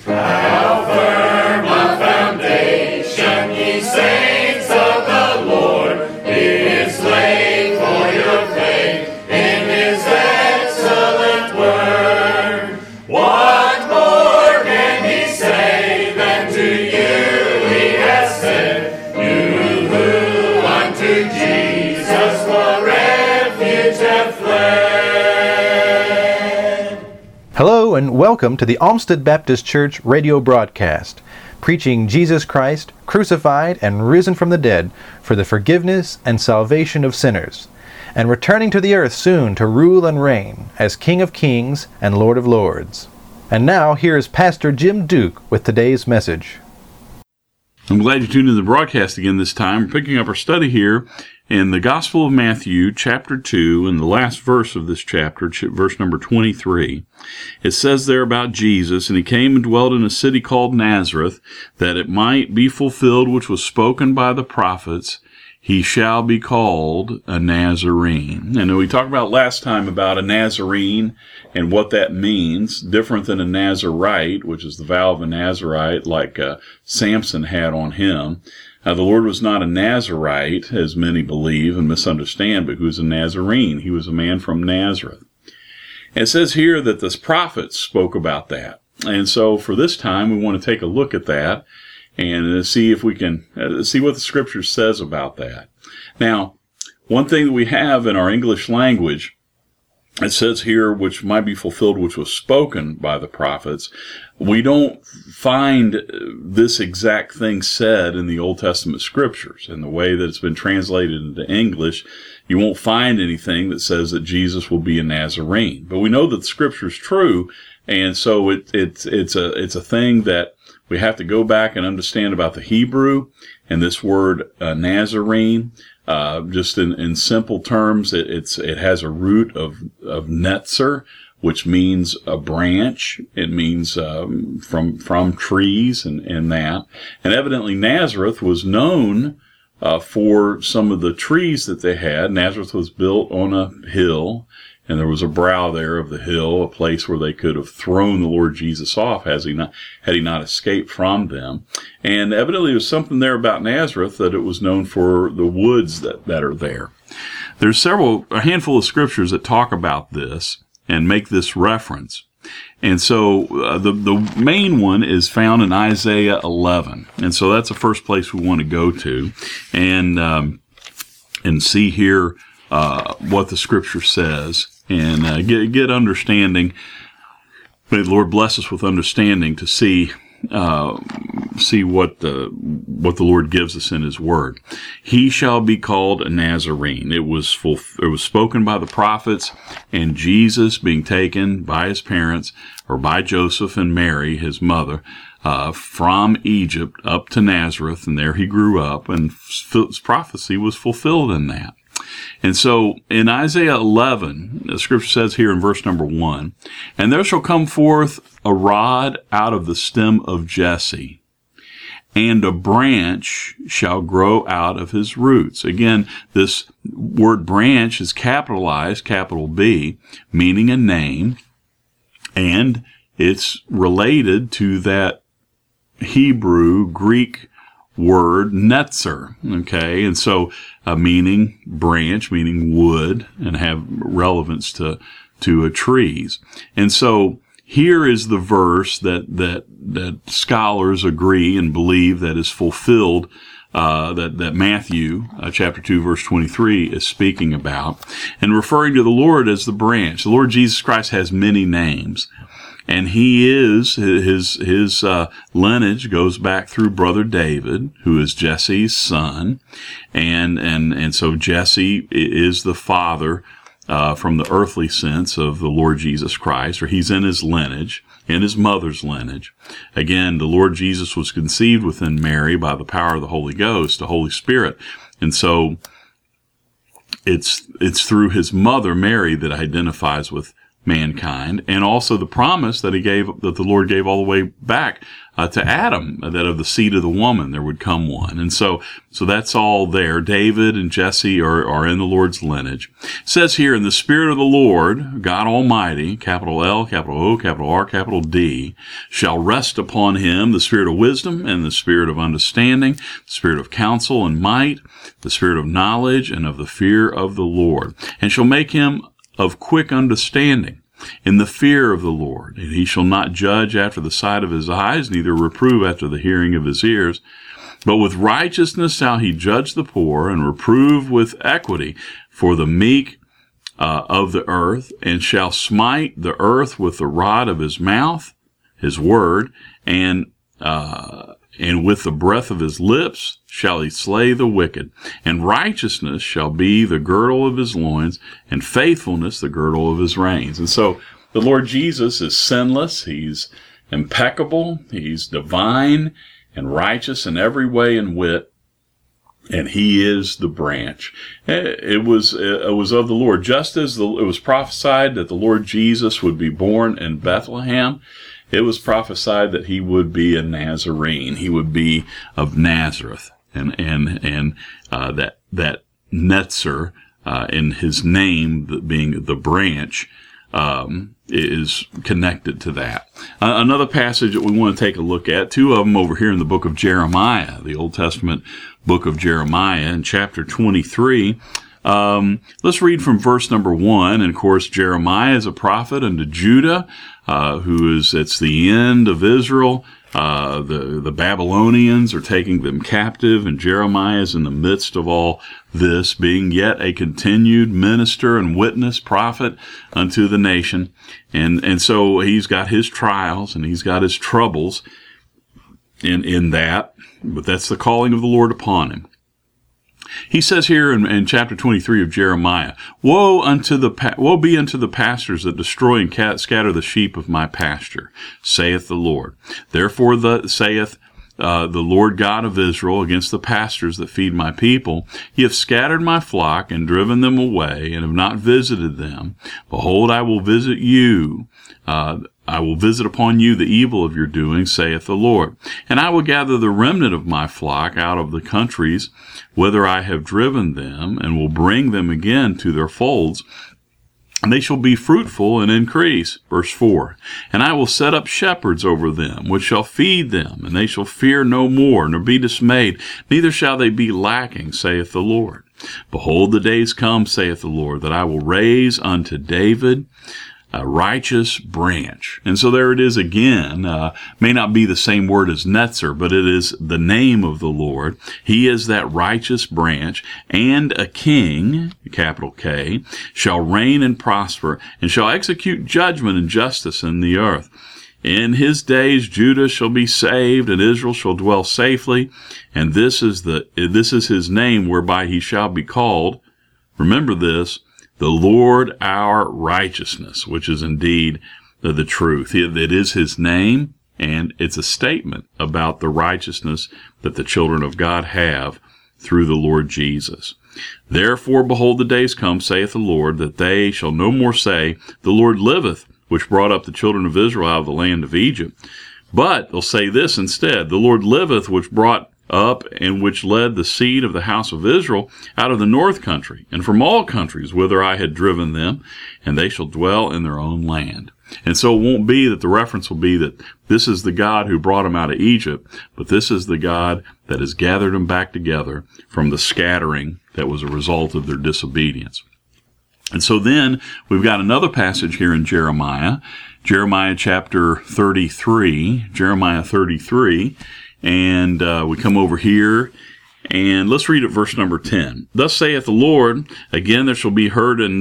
How firm a foundation, ye saints of the Lord, is laid for your faith in His excellent word. What more can He say than to you He has said, you who unto Jesus for refuge have fled? Hello and welcome to the Olmsted Baptist Church radio broadcast, preaching Jesus Christ, crucified and risen from the dead for the forgiveness and salvation of sinners, and returning to the earth soon to rule and reign as King of Kings and Lord of Lords. And now here is Pastor Jim Duke with today's message. I'm glad you tuned in to the broadcast again this time. We're picking up our study here in the Gospel of Matthew, chapter 2, and the last verse of this chapter, verse number 23. It says there about Jesus, and he came and dwelt in a city called Nazareth, that it might be fulfilled which was spoken by the prophets, he shall be called a Nazarene. And we talked about last time about a Nazarene and what that means, different than a Nazarite, which is the vow of a Nazarite like Samson had on him. The Lord was not a Nazarite, as many believe and misunderstand, but he was a Nazarene. He was a man from Nazareth. And it says here that the prophets spoke about that. And so for this time, we want to take a look at that and see if we can see what the Scripture says about that. Now, one thing that we have in our English language, it says here, which might be fulfilled, which was spoken by the prophets. We don't find this exact thing said in the Old Testament Scriptures. In the way that it's been translated into English, you won't find anything that says that Jesus will be a Nazarene. But we know that the Scripture is true, and so it's a thing that we have to go back and understand about the Hebrew and this word Nazarene. Just in simple terms, it has a root of netzer, which means a branch. It means from trees and that. And evidently Nazareth was known for some of the trees that they had. Nazareth was built on a hill, and there was a brow there of the hill, a place where they could have thrown the Lord Jesus off had he not escaped from them. And evidently there was something there about Nazareth that it was known for the woods that are there. There's a handful of scriptures that talk about this and make this reference. And so the main one is found in Isaiah 11. And so that's the first place we want to go to and see here what the Scripture says. And get understanding. May the Lord bless us with understanding to see what the Lord gives us in His Word. He shall be called a Nazarene. It was spoken by the prophets, and Jesus being taken by his parents, or by Joseph and Mary, his mother, from Egypt up to Nazareth, and there he grew up, and his prophecy was fulfilled in that. And so in Isaiah 11, the Scripture says here in verse number 1, and there shall come forth a rod out of the stem of Jesse, and a branch shall grow out of his roots. Again, this word branch is capitalized, capital B, meaning a name, and it's related to that Hebrew, Greek word netzer, okay? And so meaning branch, meaning wood, and have relevance to trees. And so here is the verse that scholars agree and believe that is fulfilled, that Matthew chapter 2 verse 23 is speaking about, and referring to the Lord as the branch. The Lord Jesus Christ has many names. And he is, his lineage goes back through brother David, who is Jesse's son. And so Jesse is the father, from the earthly sense of the Lord Jesus Christ, or he's in his lineage, in his mother's lineage. Again, the Lord Jesus was conceived within Mary by the power of the Holy Ghost, the Holy Spirit. And so it's through his mother, Mary, that identifies with mankind, and also the promise that the Lord gave all the way back to Adam, that of the seed of the woman there would come one. And so that's all there. David and Jesse are in the Lord's lineage. It says here, in the Spirit of the Lord, God Almighty, capital L, capital O, capital R, capital D, shall rest upon him the Spirit of wisdom and the Spirit of understanding, the Spirit of counsel and might, the Spirit of knowledge and of the fear of the Lord, and shall make him of quick understanding in the fear of the Lord. And he shall not judge after the sight of his eyes, neither reprove after the hearing of his ears. But with righteousness shall he judge the poor, and reprove with equity for the meek of the earth, and shall smite the earth with the rod of his mouth, his word, and with the breath of his lips shall he slay the wicked. And righteousness shall be the girdle of his loins, and faithfulness the girdle of his reins. And so the Lord Jesus is sinless. He's impeccable. He's divine and righteous in every way and wit. And he is the branch. It was of the Lord. Just as it was prophesied that the Lord Jesus would be born in Bethlehem, it was prophesied that he would be a Nazarene. He would be of Nazareth, and that Netzer in his name being the branch is connected to that. Another passage that we want to take a look at, two of them over here in the book of Jeremiah, the Old Testament book of Jeremiah, in chapter 23. Let's read from verse number 1. And of course, Jeremiah is a prophet unto Judah, it's the end of Israel. The Babylonians are taking them captive, and Jeremiah is in the midst of all this, being yet a continued minister and witness prophet unto the nation. And so he's got his trials and he's got his troubles in that, but that's the calling of the Lord upon him. He says here in chapter 23 of Jeremiah, Woe be unto the pastors that destroy and scatter the sheep of my pasture, saith the Lord. Therefore saith the Lord God of Israel against the pastors that feed my people, Ye have scattered my flock and driven them away, and have not visited them. Behold, I will visit you. I will visit upon you the evil of your doing, saith the Lord. And I will gather the remnant of my flock out of the countries whither I have driven them, and will bring them again to their folds, and they shall be fruitful and increase. Verse 4. And I will set up shepherds over them, which shall feed them, and they shall fear no more, nor be dismayed, neither shall they be lacking, saith the Lord. Behold, the days come, saith the Lord, that I will raise unto David a righteous branch. And so there it is again. May not be the same word as Netzer, but it is the name of the Lord. He is that righteous branch, and a king, capital K, shall reign and prosper, and shall execute judgment and justice in the earth. In his days Judah shall be saved, and Israel shall dwell safely, and this is his name whereby he shall be called. Remember this, the Lord our righteousness, which is indeed the truth. It is his name, and it's a statement about the righteousness that the children of God have through the Lord Jesus. Therefore, behold, the days come, saith the Lord, that they shall no more say, The Lord liveth, which brought up the children of Israel out of the land of Egypt. But they'll say this instead, The Lord liveth, which brought up and which led the seed of the house of Israel out of the north country, and from all countries whither I had driven them, and they shall dwell in their own land. And so it won't be that the reference will be that this is the God who brought them out of Egypt, but this is the God that has gathered them back together from the scattering that was a result of their disobedience. And so then we've got another passage here in Jeremiah chapter 33, Jeremiah 33, and we come over here, and let's read at verse number 10. Thus saith the Lord, again there shall be heard in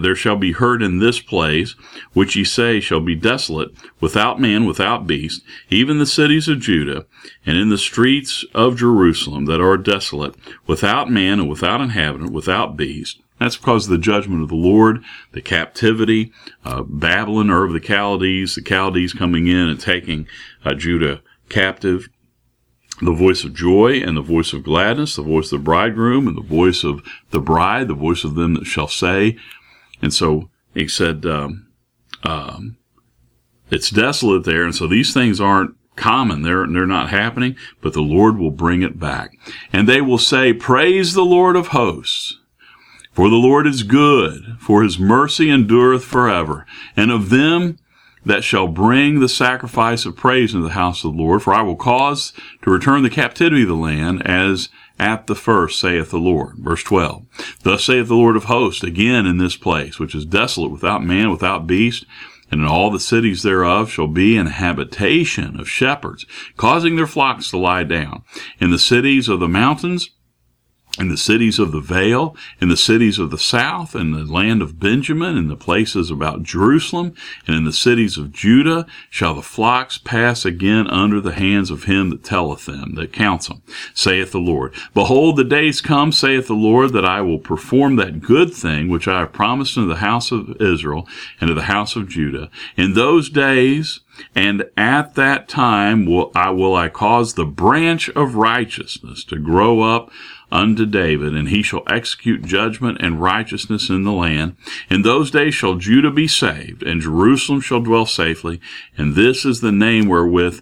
this place, which ye say shall be desolate, without man, without beast, even the cities of Judah, and in the streets of Jerusalem that are desolate, without man and without inhabitant, without beast. That's because of the judgment of the Lord, the captivity, Babylon, Ur of the Chaldees coming in and taking Judah captive. The voice of joy and the voice of gladness, the voice of the bridegroom and the voice of the bride, the voice of them that shall say. And so he said, It's desolate there, and so these things aren't common. They're not happening, but the Lord will bring it back. And they will say, "Praise the Lord of hosts, for the Lord is good, for his mercy endureth forever. And of them that shall bring the sacrifice of praise into the house of the Lord, for I will cause to return the captivity of the land as at the first, saith the Lord." Verse 12. "Thus saith the Lord of hosts, again in this place, which is desolate, without man, without beast, and in all the cities thereof shall be an habitation of shepherds, causing their flocks to lie down. In the cities of the mountains, in the cities of the vale, in the cities of the south, in the land of Benjamin, in the places about Jerusalem, and in the cities of Judah, shall the flocks pass again under the hands of him that telleth them, that counts them, saith the Lord. Behold, the days come, saith the Lord, that I will perform that good thing which I have promised unto the house of Israel and to the house of Judah. In those days and at that time will I cause the branch of righteousness to grow up unto David, and he shall execute judgment and righteousness in the land. In those days shall Judah be saved, and Jerusalem shall dwell safely, and this is the name wherewith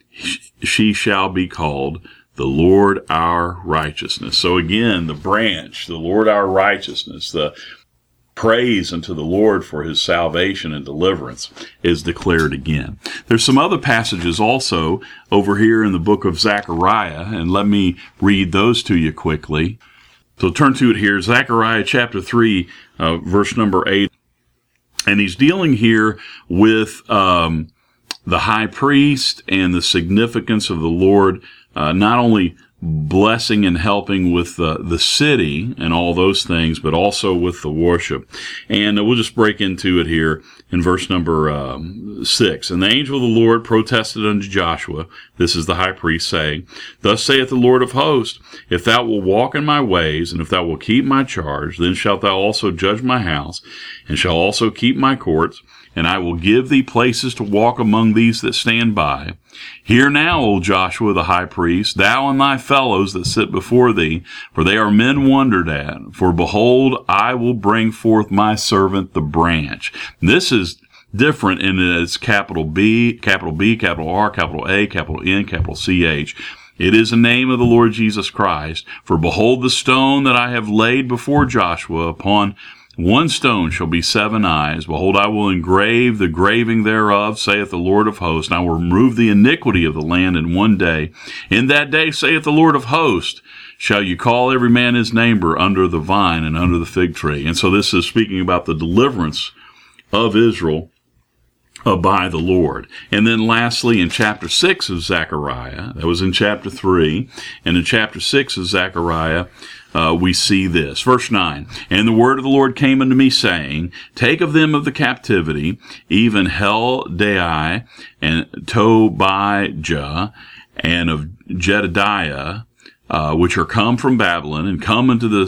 she shall be called, the Lord our righteousness." So again, the branch, the Lord our righteousness, the praise unto the Lord for his salvation and deliverance is declared again. There's some other passages also over here in the book of Zechariah, and let me read those to you quickly. So turn to it here, Zechariah chapter 3, verse number 8. And he's dealing here with the high priest and the significance of the Lord, not only blessing and helping with the city and all those things, but also with the worship. And we'll just break into it here in verse number 6. "And the angel of the Lord protested unto Joshua," this is the high priest, saying, "Thus saith the Lord of hosts, if thou wilt walk in my ways, and if thou wilt keep my charge, then shalt thou also judge my house, and shall also keep my courts, and I will give thee places to walk among these that stand by. Hear now, O Joshua the high priest, thou and thy fellows that sit before thee, for they are men wondered at. For behold, I will bring forth my servant the branch." This is different in its capital B, capital R, capital A, capital N, capital CH. It is the name of the Lord Jesus Christ. "For behold, the stone that I have laid before Joshua, upon one stone shall be 7 eyes. Behold, I will engrave the graving thereof, saith the Lord of hosts, and I will remove the iniquity of the land in one day. In that day, saith the Lord of hosts, shall you call every man his neighbor under the vine and under the fig tree." And so this is speaking about the deliverance of Israel by the Lord. And then lastly, in chapter 6 of Zechariah, that was in chapter 3, and in chapter 6 of Zechariah, we see this. Verse 9, "And the word of the Lord came unto me, saying, Take of them of the captivity, even Heldai and Tobijah, and of Jedediah, which are come from Babylon, and come down the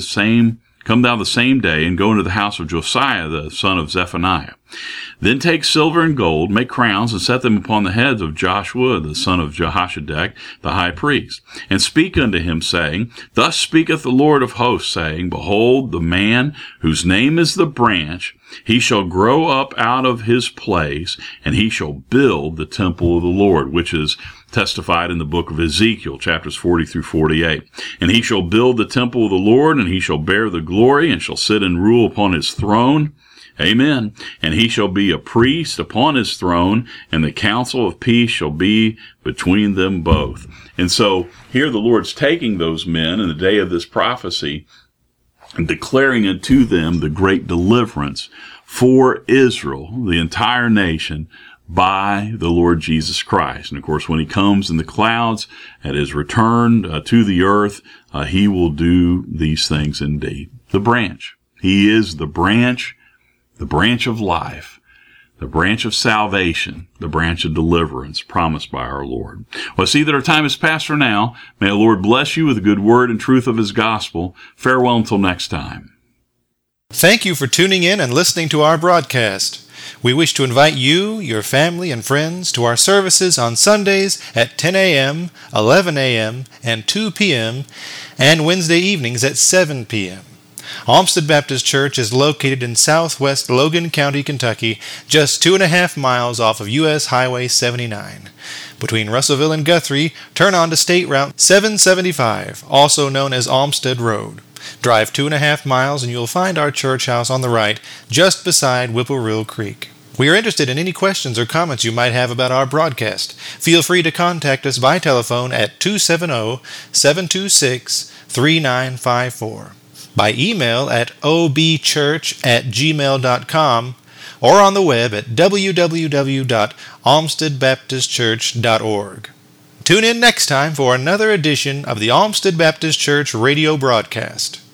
same day, and go into the house of Josiah, the son of Zephaniah. Then take silver and gold, make crowns, and set them upon the heads of Joshua, the son of Jehoshaphat, the high priest. And speak unto him, saying, Thus speaketh the Lord of hosts, saying, Behold, the man whose name is the branch, he shall grow up out of his place, and he shall build the temple of the Lord," which is testified in the book of Ezekiel, chapters 40 through 48. "And he shall build the temple of the Lord, and he shall bear the glory, and shall sit and rule upon his throne. Amen. And he shall be a priest upon his throne, and the counsel of peace shall be between them both." And so here the Lord's taking those men in the day of this prophecy and declaring unto them the great deliverance for Israel, the entire nation, by the Lord Jesus Christ. And of course, when he comes in the clouds at his return to the earth, he will do these things indeed. The branch. He is the branch of life, the branch of salvation, the branch of deliverance promised by our Lord. Well, I see that our time is past for now. May the Lord bless you with the good word and truth of his gospel. Farewell until next time. Thank you for tuning in and listening to our broadcast. We wish to invite you, your family, and friends to our services on Sundays at 10 a.m., 11 a.m., and 2 p.m., and Wednesday evenings at 7 p.m. Olmsted Baptist Church is located in southwest Logan County, Kentucky, just 2.5 miles off of U.S. Highway 79. Between Russellville and Guthrie, turn on to State Route 775, also known as Olmsted Road. Drive 2.5 miles and you'll find our church house on the right, just beside Whippoorwill Creek. We are interested in any questions or comments you might have about our broadcast. Feel free to contact us by telephone at 270-726-3954, by email at obchurch@gmail.com, or on the web at www.olmstedbaptistchurch.org. Tune in next time for another edition of the Olmsted Baptist Church radio broadcast.